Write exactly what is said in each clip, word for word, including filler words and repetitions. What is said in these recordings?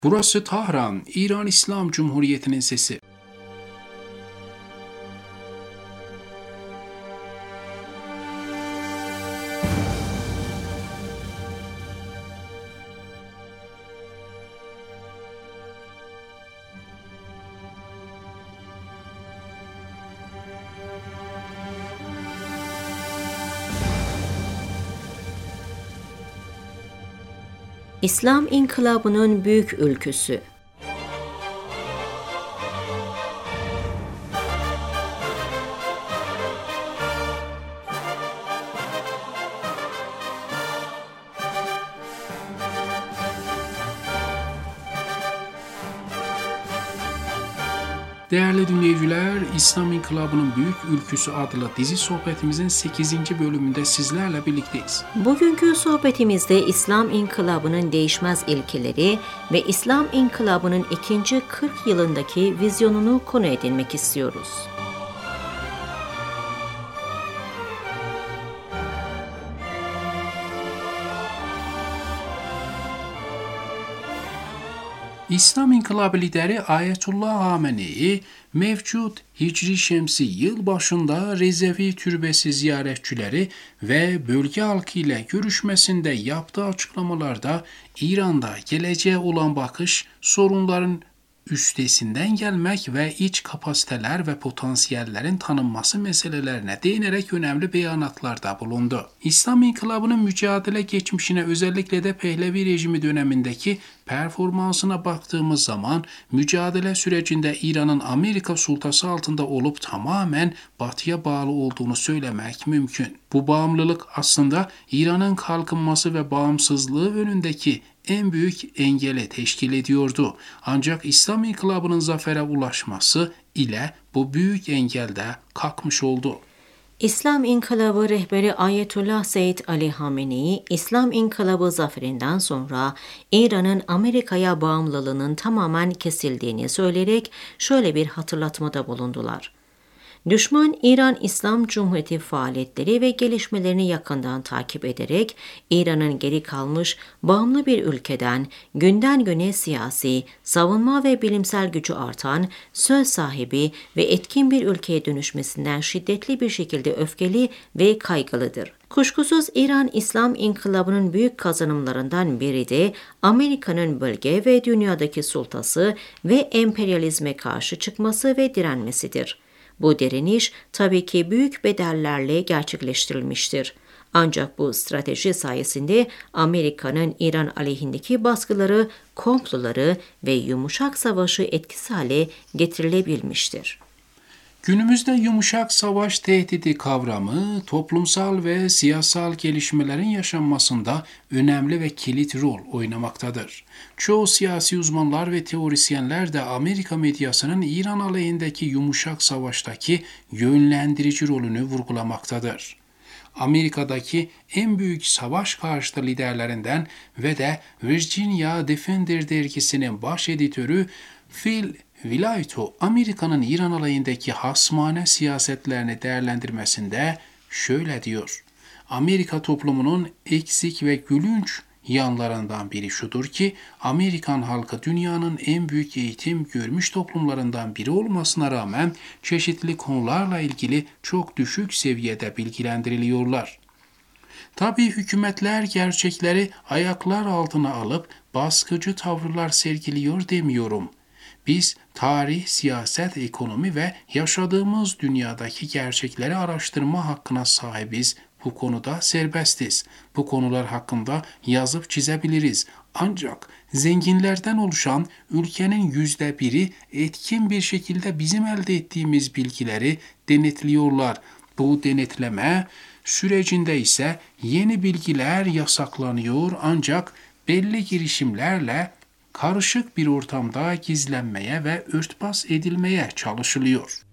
Burası Tahran, İran İslam Cumhuriyeti'nin sesi. İslam İnkılabı'nın büyük ülküsü. Değerli dinleyiciler, İslam İnkılabı'nın Büyük Ülküsü adlı dizi sohbetimizin sekizinci bölümünde sizlerle birlikteyiz. Bugünkü sohbetimizde İslam İnkılabı'nın değişmez ilkeleri ve İslam İnkılabı'nın ikinci kırk yılındaki vizyonunu konu edinmek istiyoruz. İslam İnkılabı lideri Ayetullah Hamenei, mevcut Hicri Şemsi yıl başında Rezevi Türbesi ziyaretçileri ve bölge halkı ile görüşmesinde yaptığı açıklamalarda İran'da geleceğe olan bakış, sorunların üstesinden gelmek ve iç kapasiteler ve potansiyellerin tanınması meselelerine değinerek önemli beyanatlarda bulundu. İslam İnkılabı'nın mücadele geçmişine, özellikle de Pehlevi rejimi dönemindeki performansına baktığımız zaman mücadele sürecinde İran'ın Amerika sultası altında olup tamamen Batı'ya bağlı olduğunu söylemek mümkün. Bu bağımlılık aslında İran'ın kalkınması ve bağımsızlığı önündeki en büyük engeli teşkil ediyordu. Ancak İslam İnkılabı'nın zafere ulaşması ile bu büyük engel de kalkmış oldu. İslam İnkılabı rehberi Ayetullah Seyyid Ali Hamenei, İslam İnkılabı zaferinden sonra İran'ın Amerika'ya bağımlılığının tamamen kesildiğini söyleyerek şöyle bir hatırlatmada bulundular. Düşman İran İslam Cumhuriyeti faaliyetleri ve gelişmelerini yakından takip ederek İran'ın geri kalmış bağımlı bir ülkeden günden güne siyasi, savunma ve bilimsel gücü artan, söz sahibi ve etkin bir ülkeye dönüşmesinden şiddetli bir şekilde öfkeli ve kaygılıdır. Kuşkusuz İran İslam İnkılabı'nın büyük kazanımlarından biri de Amerika'nın bölge ve dünyadaki sultası ve emperyalizme karşı çıkması ve direnmesidir. Bu direniş tabii ki büyük bedellerle gerçekleştirilmiştir. Ancak bu strateji sayesinde Amerika'nın İran aleyhindeki baskıları, komploları ve yumuşak savaşı etkisiz hale getirilebilmiştir. Günümüzde yumuşak savaş tehdidi kavramı toplumsal ve siyasal gelişmelerin yaşanmasında önemli ve kilit rol oynamaktadır. Çoğu siyasi uzmanlar ve teorisyenler de Amerika medyasının İran aleyhindeki yumuşak savaştaki yönlendirici rolünü vurgulamaktadır. Amerika'daki en büyük savaş karşıtı liderlerinden ve de Virginia Defender dergisinin baş editörü Phil Vilayto, Amerika'nın İran aleyhindeki hasmane siyasetlerini değerlendirmesinde şöyle diyor: Amerika toplumunun eksik ve gülünç yanlarından biri şudur ki, Amerikan halkı dünyanın en büyük eğitim görmüş toplumlarından biri olmasına rağmen çeşitli konularla ilgili çok düşük seviyede bilgilendiriliyorlar. Tabii hükümetler gerçekleri ayaklar altına alıp baskıcı tavırlar sergiliyor demiyorum. Biz tarih, siyaset, ekonomi ve yaşadığımız dünyadaki gerçekleri araştırma hakkına sahibiz. Bu konuda serbestiz. Bu konular hakkında yazıp çizebiliriz. Ancak zenginlerden oluşan ülkenin yüzde biri etkin bir şekilde bizim elde ettiğimiz bilgileri denetliyorlar. Bu denetleme sürecinde ise yeni bilgiler yasaklanıyor, ancak belli girişimlerle karışık bir ortamda gizlenmeye ve örtbas edilmeye çalışılıyor.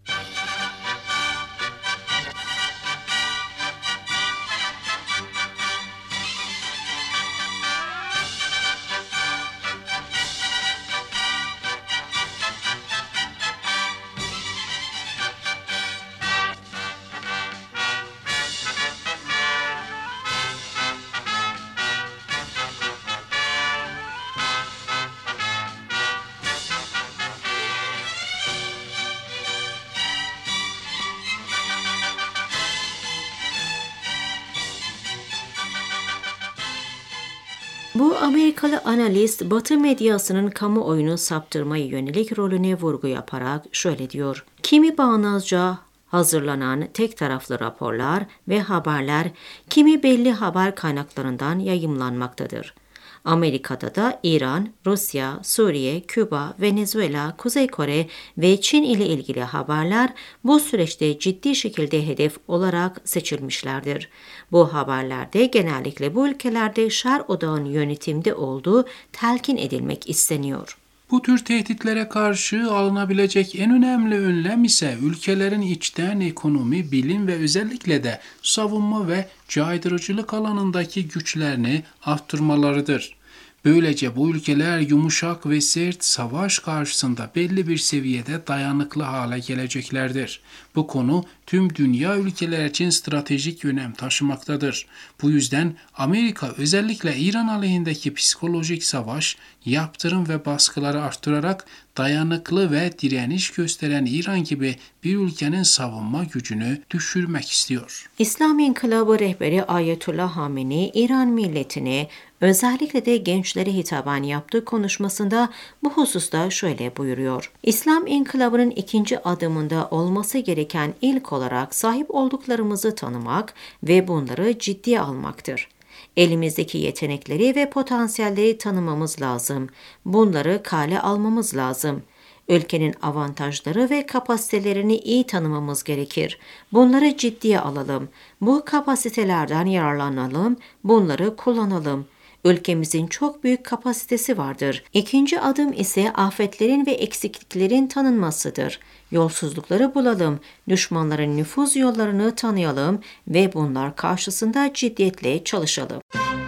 Amerikalı analist Batı medyasının kamuoyunu saptırmaya yönelik rolüne vurgu yaparak şöyle diyor: kimi bağnazca hazırlanan tek taraflı raporlar ve haberler kimi belli haber kaynaklarından yayımlanmaktadır. Amerika'da da İran, Rusya, Suriye, Küba, Venezuela, Kuzey Kore ve Çin ile ilgili haberler bu süreçte ciddi şekilde hedef olarak seçilmişlerdir. Bu haberlerde genellikle bu ülkelerde şer odağın yönetimde olduğu telkin edilmek isteniyor. Bu tür tehditlere karşı alınabilecek en önemli önlem ise ülkelerin içten ekonomi, bilim ve özellikle de savunma ve caydırıcılık alanındaki güçlerini arttırmalarıdır. Böylece bu ülkeler yumuşak ve sert savaş karşısında belli bir seviyede dayanıklı hale geleceklerdir. Bu konu tüm dünya ülkeler için stratejik önem taşımaktadır. Bu yüzden Amerika özellikle İran aleyhindeki psikolojik savaş, yaptırım ve baskıları arttırarak dayanıklı ve direniş gösteren İran gibi bir ülkenin savunma gücünü düşürmek istiyor. İslam İnkılabı rehberi Ayetullah Hamenei, İran milletine özellikle de gençlere hitaben yaptığı konuşmasında bu hususta şöyle buyuruyor: İslam İnkılabı'nın ikinci adımında olması gereken ilk olarak sahip olduklarımızı tanımak ve bunları ciddiye almaktır. Elimizdeki yetenekleri ve potansiyelleri tanımamız lazım. Bunları kale almamız lazım. Ülkenin avantajları ve kapasitelerini iyi tanımamız gerekir. Bunları ciddiye alalım. Bu kapasitelerden yararlanalım, bunları kullanalım. Ülkemizin çok büyük kapasitesi vardır. İkinci adım ise afetlerin ve eksikliklerin tanınmasıdır. Yolsuzlukları bulalım, düşmanların nüfuz yollarını tanıyalım ve bunlar karşısında ciddiyetle çalışalım.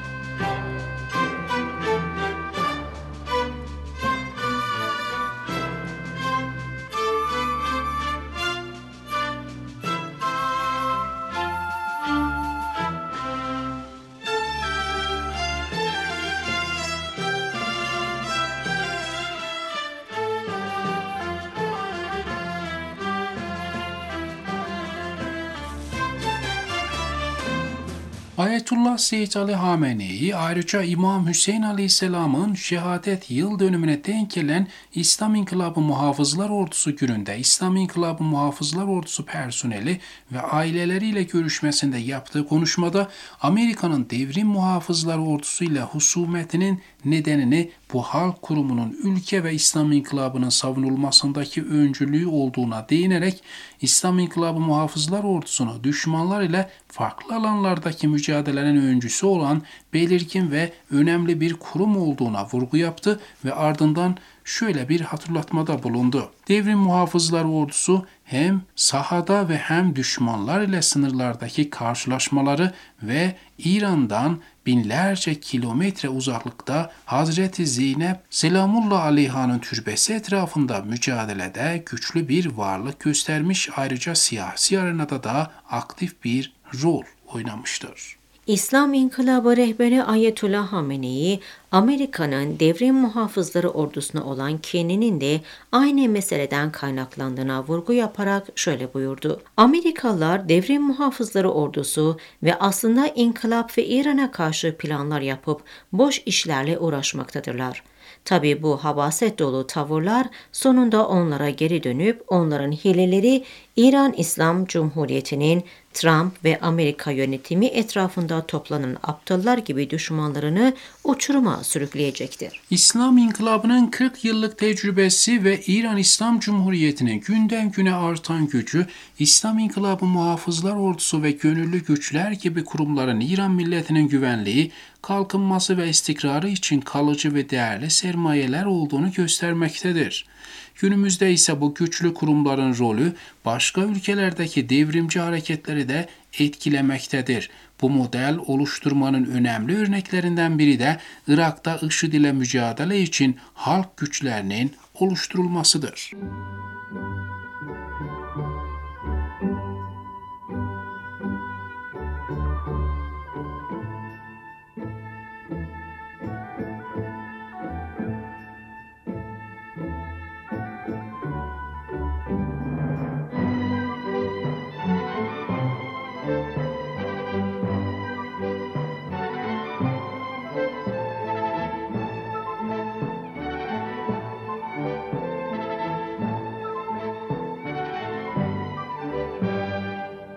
Ayetullah Seyyid Ali Hamenei ayrıca İmam Hüseyin Aleyhisselam'ın şehadet yıl dönümüne denk gelen İslam İnkılabı Muhafızlar Ordusu gününde İslam İnkılabı Muhafızlar Ordusu personeli ve aileleriyle görüşmesinde yaptığı konuşmada Amerika'nın Devrim Muhafızlar Ordusu ile husumetinin nedenini bu halk kurumunun ülke ve İslam İnkılabı'nın savunulmasındaki öncülüğü olduğuna değinerek İslam İnkılabı Muhafızlar Ordusu'nu düşmanlar ile farklı alanlardaki mücadelenin öncüsü olan belirgin ve önemli bir kurum olduğuna vurgu yaptı ve ardından şöyle bir hatırlatmada bulundu. Devrim Muhafızlar Ordusu hem sahada ve hem düşmanlar ile sınırlardaki karşılaşmaları ve İran'dan binlerce kilometre uzaklıkta Hazreti Zeynep Selamullah Aleyha'nın türbesi etrafında mücadelede güçlü bir varlık göstermiş, ayrıca siyasi arenada da aktif bir rol oynamıştır. İslam İnkılabı rehberi Ayetullah Hamenei, Amerika'nın devrim muhafızları ordusuna olan kininin de aynı meseleden kaynaklandığına vurgu yaparak şöyle buyurdu: Amerikalılar devrim muhafızları ordusu ve aslında inkılap ve İran'a karşı planlar yapıp boş işlerle uğraşmaktadırlar. Tabii bu habaset dolu tavırlar sonunda onlara geri dönüp onların hileleri İran İslam Cumhuriyeti'nin Trump ve Amerika yönetimi etrafında toplanan aptallar gibi düşmanlarını uçuruma sürükleyecektir. İslam İnkılabı'nın kırk yıllık tecrübesi ve İran İslam Cumhuriyeti'nin günden güne artan gücü, İslam İnkılabı Muhafızlar Ordusu ve gönüllü güçler gibi kurumların İran milletinin güvenliği, kalkınması ve istikrarı için kalıcı ve değerli sermayeler olduğunu göstermektedir. Günümüzde ise bu güçlü kurumların rolü başka ülkelerdeki devrimci hareketleri de etkilemektedir. Bu model oluşturmanın önemli örneklerinden biri de Irak'ta IŞİD ile mücadele için halk güçlerinin oluşturulmasıdır.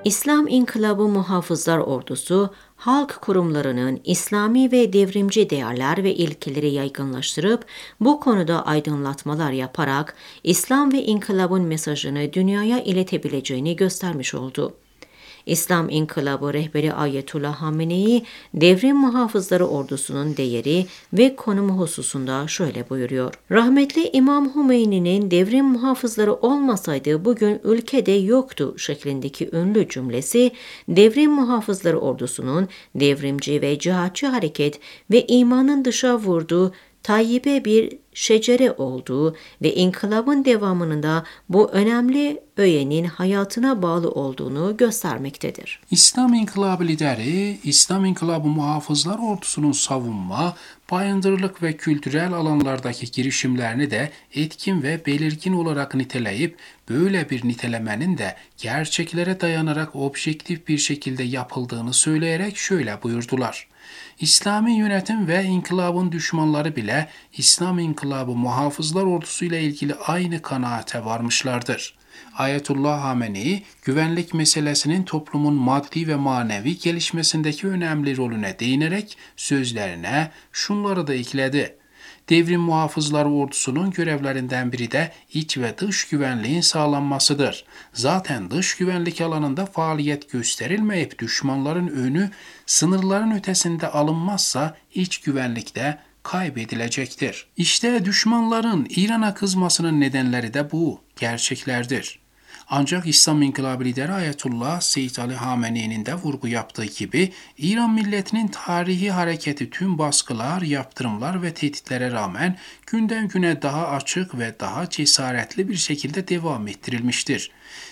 İslam İnkılabı Muhafızlar Ordusu, halk kurumlarının İslami ve devrimci değerler ve ilkeleri yaygınlaştırıp bu konuda aydınlatmalar yaparak İslam ve İnkılabın mesajını dünyaya iletebileceğini göstermiş oldu. İslam İnkılabı rehberi Ayetullah Hamenei, devrim muhafızları ordusunun değeri ve konumu hususunda şöyle buyuruyor. Rahmetli İmam Hümeyni'nin devrim muhafızları olmasaydı bugün ülkede yoktu şeklindeki ünlü cümlesi, devrim muhafızları ordusunun devrimci ve cihatçı hareket ve imanın dışa vurduğu tayyibe bir şecere olduğu ve inkılabın devamının da bu önemli öğenin hayatına bağlı olduğunu göstermektedir. İslam İnkılabı lideri, İslam İnkılabı Muhafızlar Ordusu'nun savunma, bayındırlık ve kültürel alanlardaki girişimlerini de etkin ve belirgin olarak niteleyip, böyle bir nitelemenin de gerçeklere dayanarak objektif bir şekilde yapıldığını söyleyerek şöyle buyurdular. İslami yönetim ve inkılabın düşmanları bile İslam İnkılabı Muhafızlar Ordusu ile ilgili aynı kanaate varmışlardır. Ayetullah Hamenei, güvenlik meselesinin toplumun maddi ve manevi gelişmesindeki önemli rolüne değinerek sözlerine şunları da ekledi. Devrim Muhafızları Ordusu'nun görevlerinden biri de iç ve dış güvenliğin sağlanmasıdır. Zaten dış güvenlik alanında faaliyet gösterilmeyip düşmanların önü sınırların ötesinde alınmazsa iç güvenlikte kaybedilecektir. İşte düşmanların İran'a kızmasının nedenleri de bu gerçeklerdir. Ancak İslam İnkılabı lideri Ayetullah Seyyid Ali Hamenei'nin de vurgu yaptığı gibi İran milletinin tarihi hareketi tüm baskılar, yaptırımlar ve tehditlere rağmen günden güne daha açık ve daha cesaretli bir şekilde devam ettirilmiştir.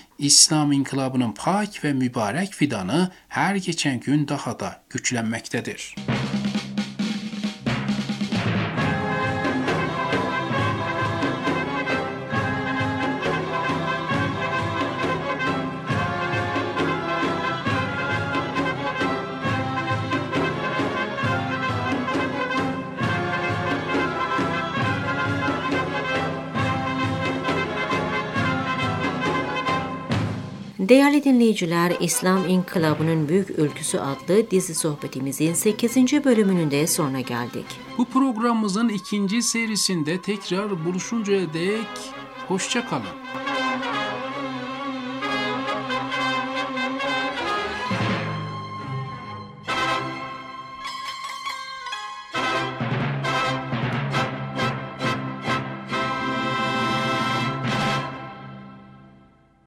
İslam İnkılabı'nın pak ve mübarek fidanı her geçen gün daha da güçlenmektedir. Değerli dinleyiciler, İslam İnkılabı'nın Büyük Ülküsü adlı dizi sohbetimizin sekizinci bölümünün de sonuna geldik. Bu programımızın ikinci serisinde tekrar buluşuncaya dek hoşça kalın.